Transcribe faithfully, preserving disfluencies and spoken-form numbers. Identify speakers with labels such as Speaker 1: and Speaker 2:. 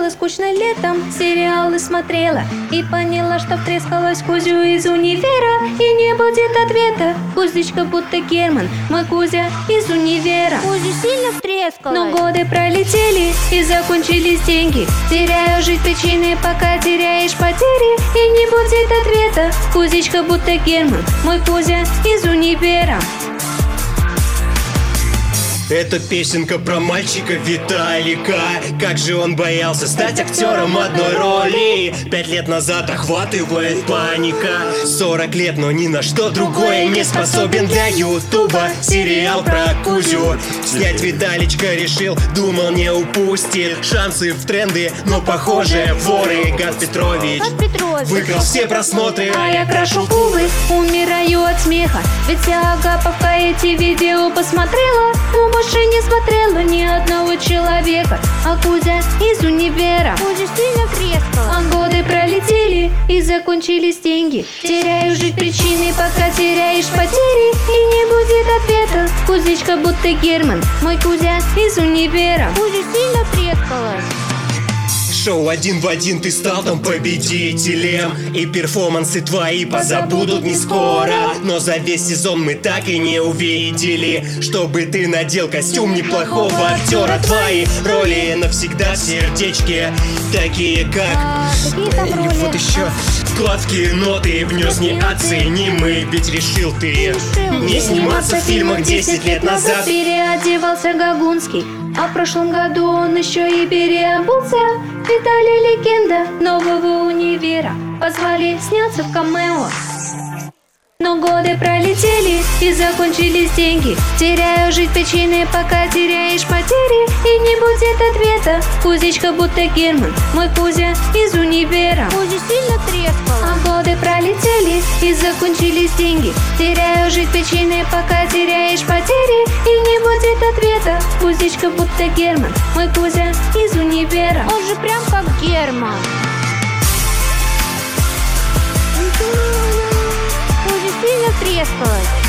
Speaker 1: было скучно летом, сериалы смотрела и поняла, что втрескалась Кузю из универа. И не будет ответа, Кузечка будто Герман, мой Кузя из универа.
Speaker 2: Кузя сильно втрескалась.
Speaker 1: Но годы пролетели и закончились деньги. Теряю жить причины, пока теряешь потери. И не будет ответа, Кузечка будто Герман, мой Кузя из универа.
Speaker 3: Это песенка про мальчика Виталика. Как же он боялся стать актером одной роли. Пять лет назад охватывает паника. Сорок лет, но ни на что другое не способен для ютуба. Сериал про Кузю снять Виталичка решил, думал не упустит шансы в тренды, но похоже воры. Газ Петрович
Speaker 2: Газ Петрович
Speaker 3: выиграл все просмотры,
Speaker 1: а я крашу губы, умираю от смеха. Ведь вся Агаповка эти видео посмотрела, но больше не смотрела ни одного человека. А Кузя из универа.
Speaker 2: Кузя сильно втрескалась.
Speaker 1: А годы пролетели и закончились деньги. Теряю жить причины, пока теряешь потери. И не будет ответа, Кузечка будто Герман, мой Кузя из универа.
Speaker 2: Кузя сильно втрескалась.
Speaker 3: Шоу один в один ты стал там победителем, и перформансы твои позабудут не скоро. Но за весь сезон мы так и не увидели, чтобы ты надел костюм неплохого актера. Твои роли навсегда в сердечке, такие как
Speaker 2: А, какие там
Speaker 3: и
Speaker 2: роли?
Speaker 3: вот еще сладкие ноты внес неоценимый. Ведь решил ты
Speaker 2: Решил.
Speaker 3: не сниматься в фильмах десять лет назад.
Speaker 1: Переодевался Гагунский, а в прошлом году он еще и переобулся. Виталий легенда нового универа, позвали сняться в камео. Но годы пролетели и закончились деньги. Теряю жить причины, пока теряешь потери. И не будет ответа, Кузечка будто Герман, мой Кузя из универа.
Speaker 2: Кузя сильно трескалась.
Speaker 1: А годы пролетели и закончились деньги. Теряю жить причины, пока теряешь потери. И не будет ответа, Кузечка будто Герман, мой Кузя из универа.
Speaker 2: Он же прям как Герман. Кузя сильно трескалась.